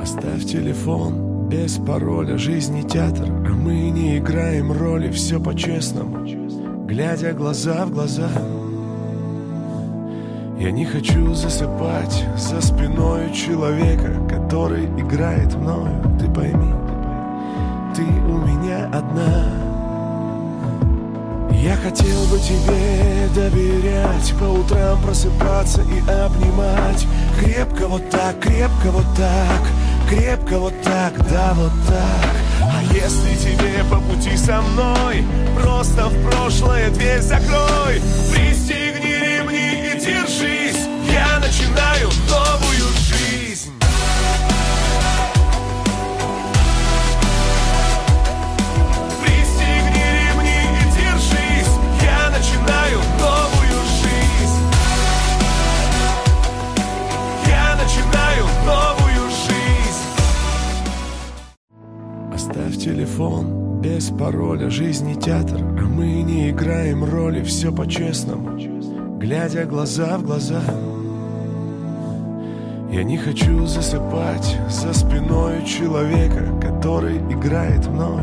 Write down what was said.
Оставь телефон без пароля, жизни театр, а мы не играем роли, все по-честному, глядя глаза в глаза. Я не хочу засыпать за спиной человека, который играет мною. Ты пойми, ты у меня одна. Я хотел бы тебе доверять, по утрам просыпаться и обнимать. Крепко вот так, крепко вот так, крепко вот так, да вот так. А если тебе по пути со мной, просто в прошлое дверь закрой. Пристегни ремни и держись, я начинаю новую жизнь. Пристегни ремни и держись, я начинаю новую жизнь. Я начинаю новую жизнь. Оставь телефон без пароля, жизни театр, а мы не играем роли, все по-честному, глядя глаза в глаза. Я не хочу засыпать за спиной человека, который играет мной.